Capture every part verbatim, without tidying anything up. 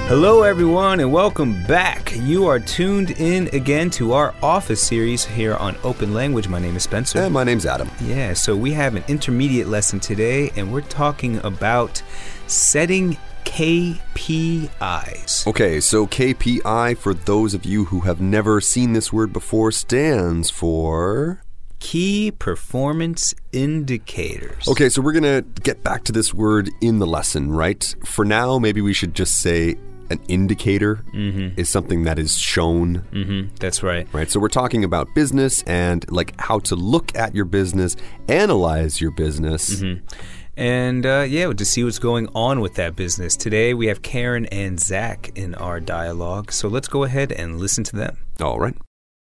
Hello, everyone, and welcome back. You are tuned in again to our Office series here on Open Language. My name is Spencer. And my name's Adam. Yeah, so we have an intermediate lesson today, and we're talking about setting K P Is. Okay, so K P I, for those of you who have never seen this word before, stands for... Key Performance Indicators. Okay, so we're going to get back to this word in the lesson, right? For now, maybe we should just say an indicator mm-hmm. is something that is shown. Mm-hmm. That's right. Right, so we're talking about business and like how to look at your business, analyze your business. Mm-hmm. And uh, yeah, to see what's going on with that business. Today we have Karen and Zach in our dialogue, so let's go ahead and listen to them. All right.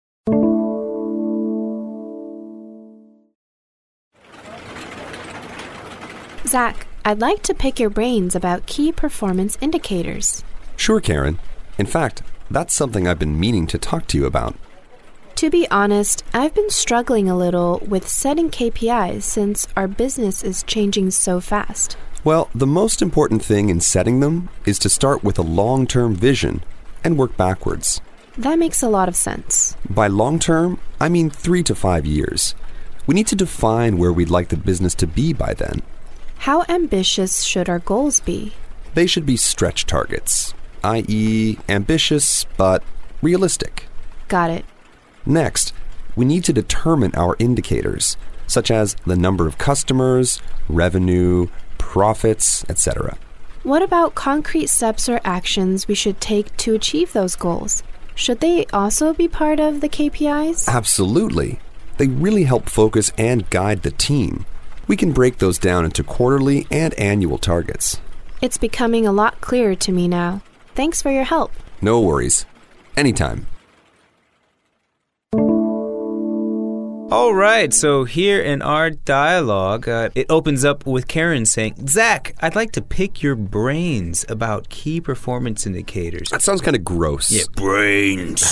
Zach, I'd like to pick your brains about key performance indicators. Sure, Karen. In fact, that's something I've been meaning to talk to you about. To be honest, I've been struggling a little with setting K P Is since our business is changing so fast. Well, the most important thing in setting them is to start with a long-term vision and work backwards. That makes a lot of sense. By long-term, I mean three to five years. We need to define where we'd like the business to be by then. How ambitious should our goals be? They should be stretch targets, that is ambitious but realistic. Got it. Next, we need to determine our indicators, such as the number of customers, revenue, profits, et cetera. What about concrete steps or actions we should take to achieve those goals? Should they also be part of the K P Is? Absolutely. They really help focus and guide the team. We can break those down into quarterly and annual targets. It's becoming a lot clearer to me now. Thanks for your help. No worries. Anytime. All right, so here in our dialogue, uh, it opens up with Karen saying, Zach, I'd like to pick your brains about key performance indicators. That sounds kind of gross. Yeah, brains.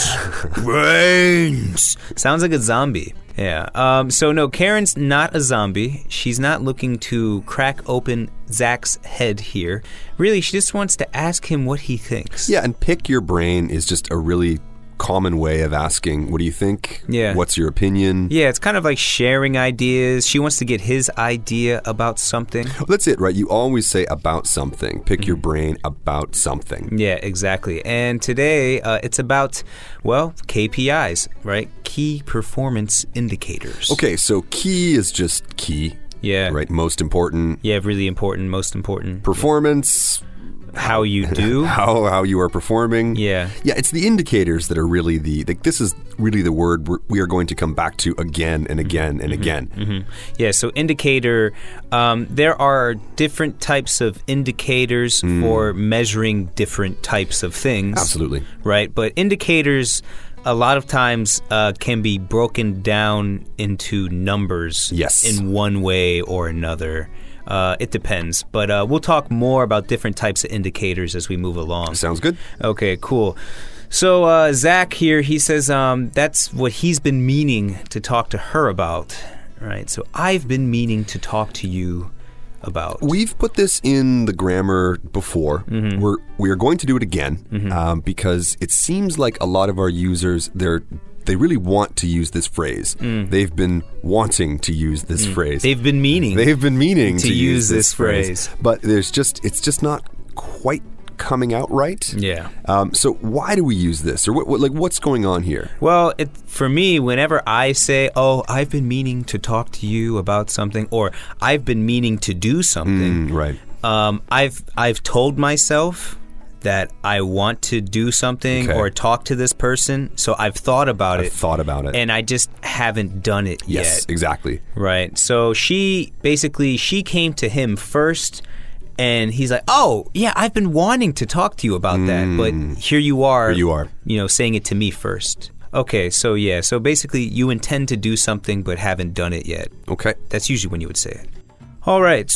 brains. Sounds like a zombie. Yeah. Um, so, no, Karen's not a zombie. She's not looking to crack open Zach's head here. Really, she just wants to ask him what he thinks. Yeah, and pick your brain is just a really common way of asking, what do you think? Yeah. What's your opinion? Yeah, it's kind of like sharing ideas. She wants to get his idea about something. That's it, right? You always say about something. Pick mm-hmm. your brain about something. Yeah, exactly. And today, uh, it's about, well, K P Is, right? Key Performance Indicators. Okay, so key is just key. Yeah. Right? Most important. Yeah, really important, most important. Performance. How you do. how how you are performing. Yeah. Yeah, it's the indicators that are really the, like, this is really the word we're, we are going to come back to again and again mm-hmm. and again. Mm-hmm. Yeah, so indicator, um, there are different types of indicators mm. for measuring different types of things. Absolutely. Right, but indicators a lot of times uh, can be broken down into numbers yes. in one way or another. Uh, it depends, but uh, we'll talk more about different types of indicators as we move along. Sounds good. Okay, cool. So uh, Zach here, he says um, that's what he's been meaning to talk to her about, right? So I've been meaning to talk to you about. We've put this in the grammar before. Mm-hmm. We're we are going to do it again mm-hmm. um, because it seems like a lot of our users, they're They really want to use this phrase. Mm. They've been wanting to use this mm. phrase. They've been meaning. They've been meaning to, to use, use this, this phrase. phrase. But there's just it's just not quite coming out right. Yeah. Um, so why do we use this, or what, what? Like, what's going on here? Well, it, for me, whenever I say, "Oh, I've been meaning to talk to you about something," or "I've been meaning to do something," mm, right? Um, I've I've told myself that I want to do something okay. or talk to this person, so I've thought about I've it. thought about it. And I just haven't done it yes, yet. Yes, exactly. Right. So she, basically, she came to him first, and he's like, oh, yeah, I've been wanting to talk to you about mm. that, but here you are. Here you are. You know, saying it to me first. Okay, so yeah, so basically you intend to do something but haven't done it yet. Okay. That's usually when you would say it. All right,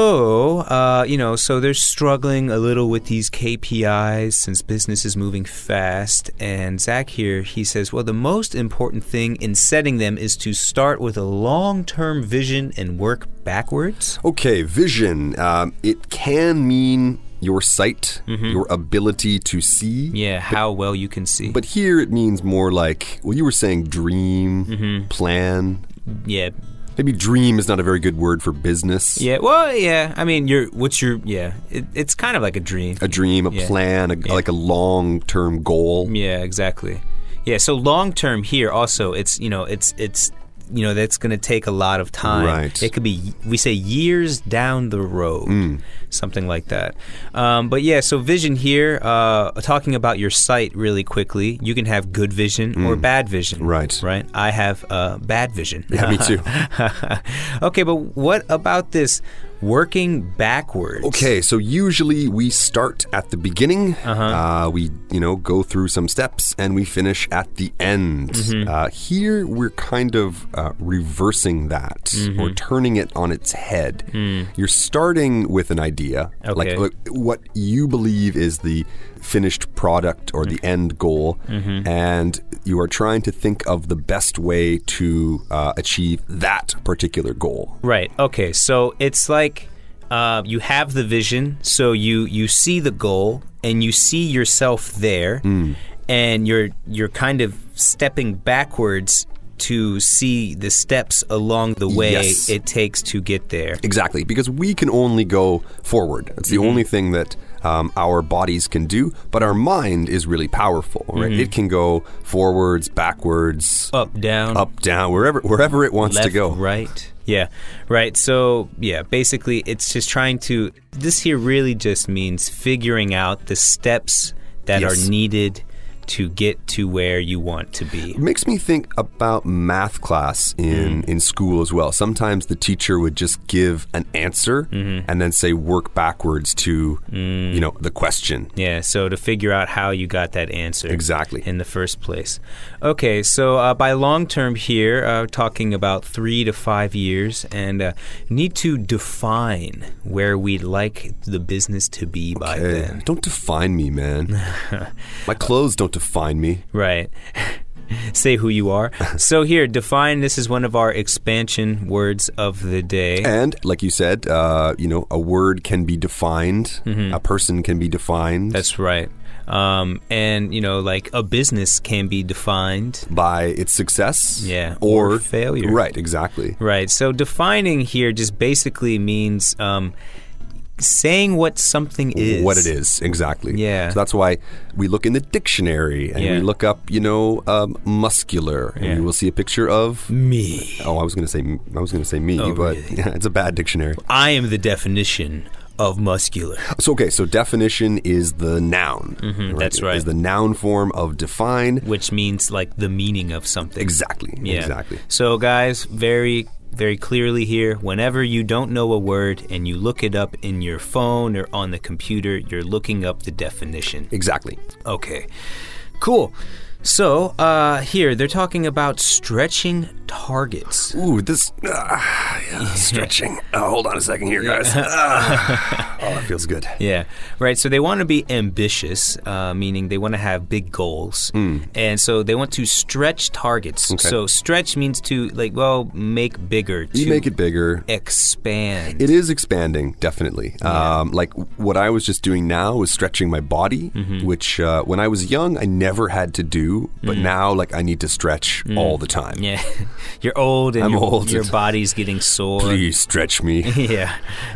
so, uh, you know, so they're struggling a little with these K P Is since business is moving fast. And Zach here, he says, well, the most important thing in setting them is to start with a long-term vision and work backwards. Okay, vision. Um, it can mean your sight, mm-hmm. your ability to see. Yeah, how but, well you can see. But here it means more like, well, you were saying dream, mm-hmm. plan. Yeah. Maybe dream is not a very good word for business. Yeah, well, yeah. I mean, you're, what's your, yeah, it, it's kind of like a dream. A dream, a yeah. plan, a, yeah. like a long-term goal. Yeah, exactly. Yeah, so long-term here also, it's, you know, it's, it's, you know, that's going to take a lot of time. Right. It could be, we say years down the road, mm. something like that. Um, but yeah, so vision here, uh, talking about your sight really quickly, you can have good vision mm. or bad vision. Right. Right? I have uh, bad vision. Yeah, me too. Okay, but what about this working backwards? Okay, so usually we start at the beginning. Uh-huh. Uh, we, you know, go through some steps and we finish at the end. Mm-hmm. Uh, here we're kind of uh, reversing that mm-hmm. or turning it on its head. Mm. You're starting with an idea, okay. like, like what you believe is the finished product or the end goal, mm-hmm. and you are trying to think of the best way to uh, achieve that particular goal. Right. Okay. So it's like uh, you have the vision, so you you see the goal and you see yourself there, mm. and you're you're kind of stepping backwards to see the steps along the way yes. it takes to get there. Exactly, because we can only go forward. That's the mm-hmm. only thing that um, our bodies can do, but our mind is really powerful, right? Mm-hmm. It can go forwards, backwards, up, down, up, down, wherever wherever it wants left, to go. Right. Yeah, right. So, yeah, basically it's just trying to, this here really just means figuring out the steps that yes. are needed to get to where you want to be. It makes me think about math class in, mm. in school as well. Sometimes the teacher would just give an answer mm-hmm. and then say work backwards to, mm. you know, the question. Yeah, so to figure out how you got that answer. Exactly. In the first place. Okay, so uh, by long term here, uh, talking about three to five years, and uh, need to define where we'd like the business to be okay. by then. Don't define me, man. My clothes don't define me. Right. Say who you are. So here, define, this is one of our expansion words of the day. And like you said, uh, you know, a word can be defined. Mm-hmm. A person can be defined. That's right. Um, and, you know, like a business can be defined by its success. Yeah. Or, or failure. Right, exactly. Right. So defining here just basically means um, saying what something is. What it is, exactly. Yeah. So that's why we look in the dictionary and yeah. we look up, you know, um, muscular, and yeah. we will see a picture of me. Oh, I was going to say, I was going to say me, oh, but really? yeah, it's a bad dictionary. I am the definition of muscular. So okay, so definition is the noun. Mm-hmm, right? That's right. Is the noun form of define, which means like the meaning of something. Exactly. Yeah. Exactly. So guys, very. Very clearly here, whenever you don't know a word and you look it up in your phone or on the computer, you're looking up the definition. Exactly. Okay, cool. So uh, here, they're talking about stretching targets. Ooh, this uh, yeah, stretching. Oh, hold on a second here, guys. Uh, oh, that feels good. Yeah, right. So they want to be ambitious, uh, meaning they want to have big goals. Mm. And so they want to stretch targets. Okay. So stretch means to, like, well, make bigger. To you make it bigger. Expand. It is expanding, definitely. Yeah. Um, like what I was just doing now was stretching my body, mm-hmm. which uh, when I was young, I never had to do. But mm. now, like, I need to stretch mm. all the time. Yeah. You're old and I'm your, old. your body's getting sore. Please stretch me. Yeah.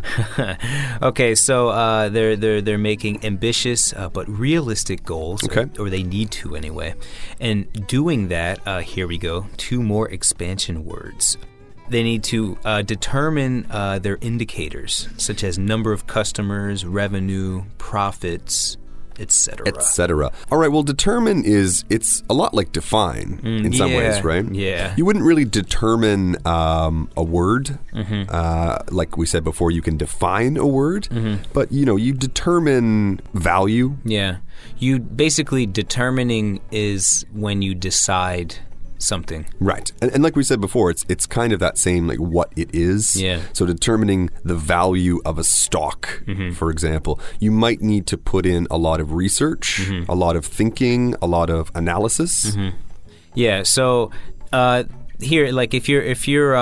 Okay, so uh, they're they're they're making ambitious uh, but realistic goals, okay. or, or they need to anyway. And doing that, uh, here we go. Two more expansion words. They need to uh, determine uh, their indicators, such as number of customers, revenue, profits, et cetera. Et cetera. All right, well, determine is, it's a lot like define mm, in some yeah, ways, right? Yeah. You wouldn't really determine um, a word. Mm-hmm. Uh, like we said before, you can define a word, mm-hmm. but, you know, you determine value. Yeah. You basically, determining is when you decide something. Right. And, and like we said before, it's it's kind of that same, like, what it is. Yeah. So determining the value of a stock, mm-hmm. for example, you might need to put in a lot of research, mm-hmm. a lot of thinking, a lot of analysis. Mm-hmm. Yeah. So uh, here, like, if you're if you're um,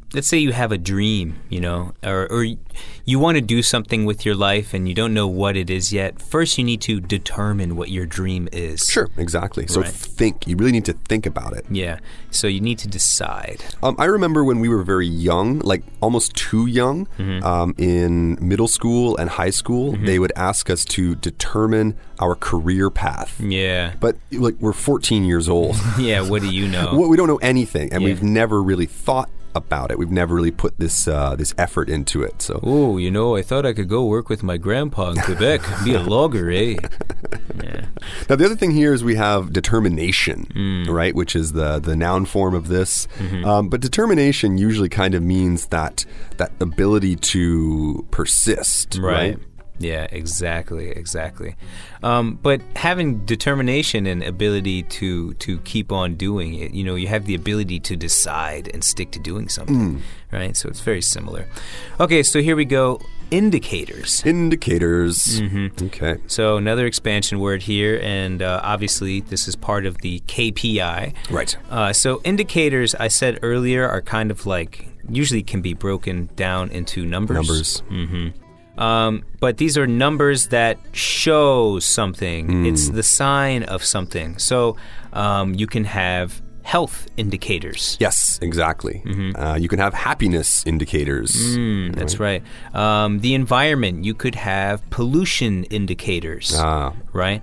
let's say you have a dream, you know, or, or you want to do something with your life and you don't know what it is yet. First, you need to determine what your dream is. Sure, exactly. So Right. think. You really need to think about it. Yeah. So you need to decide. Um, I remember when we were very young, like almost too young, Mm-hmm. um, in middle school and high school, they would ask us to determine our career path. Yeah. But like we're fourteen years old. Yeah. What do you know? Well, we don't know anything, and Yeah. we've never really thought about it. We've never really put this uh, this effort into it. So Oh, you know, I thought I could go work with my grandpa in Quebec, be a logger, eh? Yeah. now the other thing here is we have determination, Mm. right, which is the the noun form of this. Mm-hmm. Um, but determination usually kind of means that that ability to persist, right? Yeah, exactly, exactly. Um, but having determination and ability to to keep on doing it, you know, you have the ability to decide and stick to doing something, right? So it's very similar. Okay, so here we go. Indicators. Indicators. Mm-hmm. Okay. So another expansion word here, and uh, obviously this is part of the K P I. Right. Uh, so indicators, I said earlier, are kind of like, usually can be broken down into numbers. Numbers. Mm-hmm. Um, but these are numbers that show something. It's the sign of something. So um, you can have health indicators. Yes, exactly. Mm-hmm. Uh, you can have happiness indicators. Mm, that's right. Um, the environment, you could have pollution indicators. Ah. Right?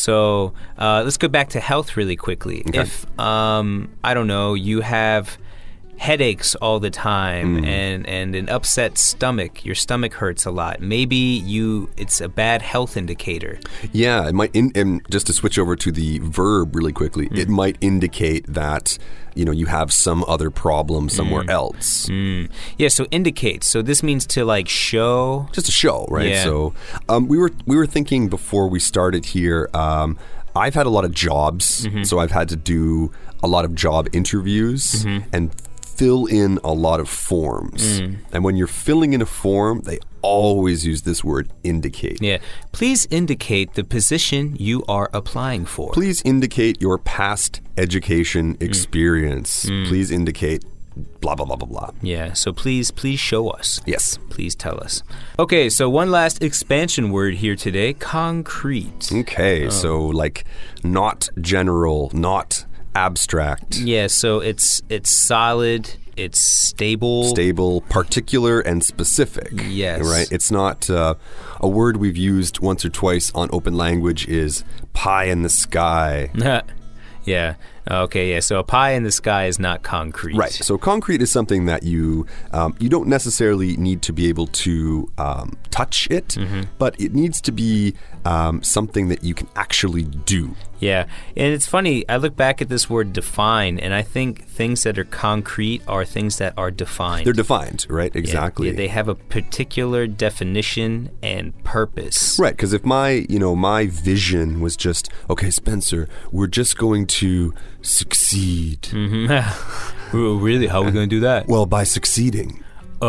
So uh, let's go back to health really quickly. Okay. If, um, I don't know, you have headaches all the time and, and an upset stomach, your stomach hurts a lot, maybe you it's a bad health indicator. Yeah, it might. In, and just to switch over to the verb really quickly, it might indicate that you know you have some other problem somewhere else. Mm. Yeah, so indicate. So this means to like show. Just a show, right? Yeah. So um, we were we were thinking before we started here. Um, I've had a lot of jobs, so I've had to do a lot of job interviews and fill in a lot of forms. And when you're filling in a form, they always use this word indicate. Yeah. Please indicate the position you are applying for. Please indicate your past education experience. Please indicate blah, blah, blah, blah, blah. Yeah, so please, please show us. Yes. Please tell us. Okay, so one last expansion word here today, concrete. Okay, so like not general, not abstract. Yeah, so it's it's solid, it's stable. Stable, particular, and specific. Yes. Right? It's not uh, a word we've used once or twice on Open Language is pie in the sky. Yeah. Okay, yeah, so a pie in the sky is not concrete. Right. So concrete is something that you um, you don't necessarily need to be able to um, touch it, but it needs to be um, something that you can actually do. Yeah, and it's funny, I look back at this word define, and I think things that are concrete are things that are defined. They're defined, right? Yeah, Exactly. yeah, they have a particular definition and purpose. Right, because if my, you know, my vision was just, okay, Spencer, we're just going to succeed. Mm-hmm. Really? How are we going to do that? Well, by succeeding.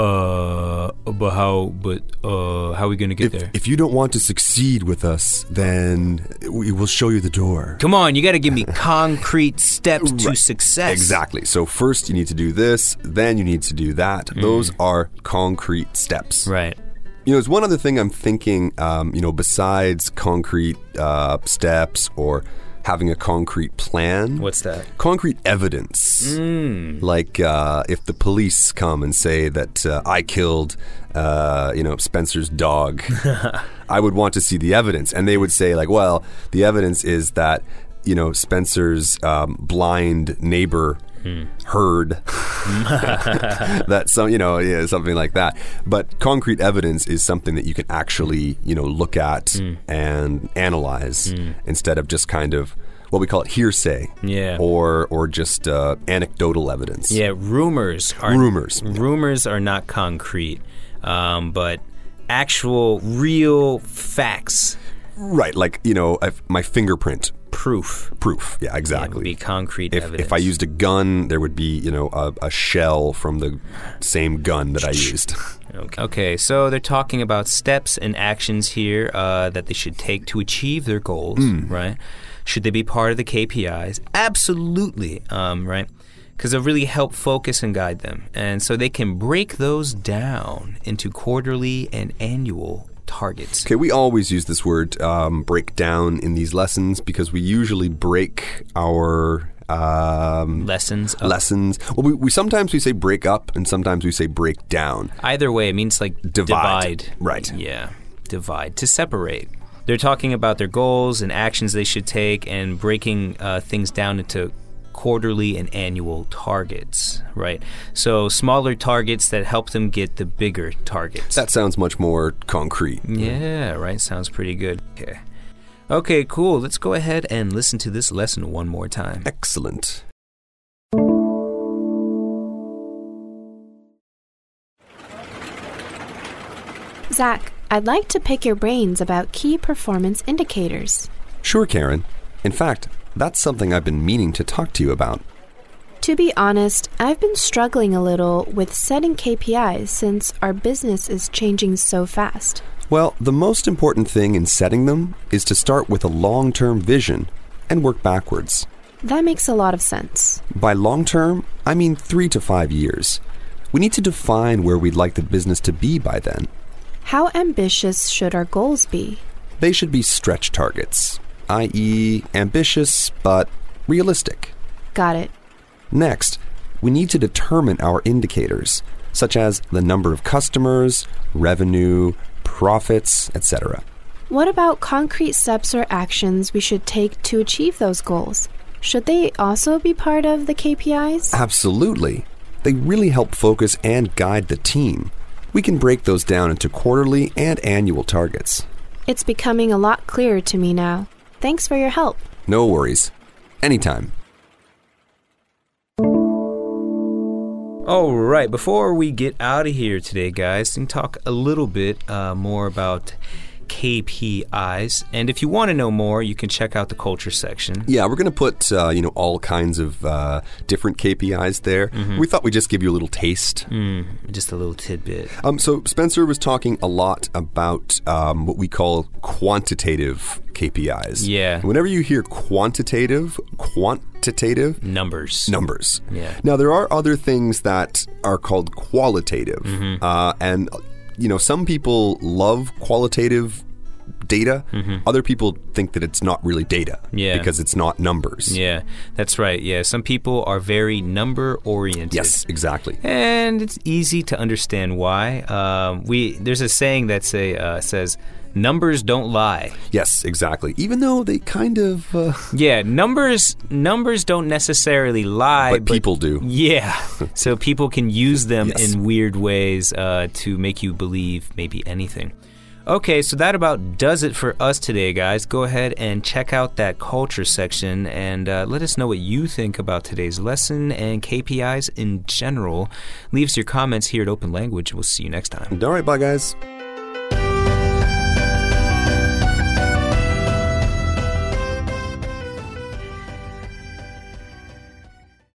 Uh, but how? But uh, how are we going to get If, there? if you don't want to succeed with us, then we will show you the door. Come on, you got to give me concrete steps to Right. success. Exactly. So first you need to do this, then you need to do that. Those are concrete steps. Right. You know, there's one other thing I'm thinking, um, you know, besides concrete uh, steps or having a concrete plan. What's that? Concrete evidence. Mm. Like uh, if the police come and say that uh, I killed, uh, you know, Spencer's dog, I would want to see the evidence. And they would say like, well, the evidence is that, you know, Spencer's um, blind neighbor Hmm. heard that some, you know, yeah, something like that. But concrete evidence is something that you can actually, you know, look at Mm. and analyze Mm. instead of just kind of what we call it hearsay, Yeah. or or just uh, anecdotal evidence. Yeah, rumors are Rumors. Rumors are not concrete, um, but actual, real facts, Right, like, you know, if my fingerprint proof. proof. Yeah, Yeah, would exactly. be concrete if, evidence. if I used a gun, there would be, you know, a, a shell from the same gun that I used. Okay. okay, so they're talking about steps and actions here uh, that they should take to achieve their goals, Hmm. right? Should they be part of the K P Is? Absolutely, um, right? because they'll really help focus and guide them. And so they can break those down into quarterly and annual targets. Okay, we always use this word um, break down in these lessons because we usually break our um, lessons up. lessons. Well, we, we sometimes we say break up and sometimes we say break down. Either way, it means like divide. divide. Right. Yeah, divide, to separate. They're talking about their goals and actions they should take and breaking uh, things down into quarterly and annual targets, right? So smaller targets that help them get the bigger targets. That sounds much more concrete. Yeah, right? Sounds pretty good. Okay. Okay, cool. Let's go ahead and listen to this lesson one more time. Excellent. Zach, I'd like to pick your brains about key performance indicators. Sure, Karen. In fact, that's something I've been meaning to talk to you about. To be honest, I've been struggling a little with setting K P Is since our business is changing so fast. Well, the most important thing in setting them is to start with a long-term vision and work backwards. That makes a lot of sense. By long-term, I mean three to five years. We need to define where we'd like the business to be by then. How ambitious should our goals be? They should be stretch targets, that is ambitious but realistic. Got it. Next, we need to determine our indicators, such as the number of customers, revenue, profits, et cetera. What about concrete steps or actions we should take to achieve those goals? Should they also be part of the K P Is? Absolutely. They really help focus and guide the team. We can break those down into quarterly and annual targets. It's becoming a lot clearer to me now. Thanks for your help. No worries. Anytime. All right, before we get out of here today, guys, we can talk a little bit uh, more about K P Is. And if you want to know more, you can check out the culture section. Yeah, we're going to put, uh, you know, all kinds of uh, different K P Is there. Mm-hmm. We thought we'd just give you a little taste. Mm, just a little tidbit. Um, so Spencer was talking a lot about um, what we call quantitative K P Is. Yeah. Whenever you hear quantitative, quantitative. Numbers. Numbers. Yeah. Now, there are other things that are called qualitative. Mm-hmm. Uh, and, you know, some people love qualitative data. Mm-hmm. Other people think that it's not really data. Yeah. Because it's not numbers. Yeah, that's right. Yeah, some people are very number-oriented. Yes, exactly. And it's easy to understand why. Um, we There's a saying that say uh, says, numbers don't lie. Yes, exactly. Even though they kind of... Uh, yeah, numbers numbers don't necessarily lie. But, but people do. Yeah. So people can use them yes. in weird ways uh, to make you believe maybe anything. Okay, so that about does it for us today, guys. Go ahead and check out that culture section and uh, let us know what you think about today's lesson and K P Is in general. Leave us your comments here at Open Language. We'll see you next time. All right, bye, guys.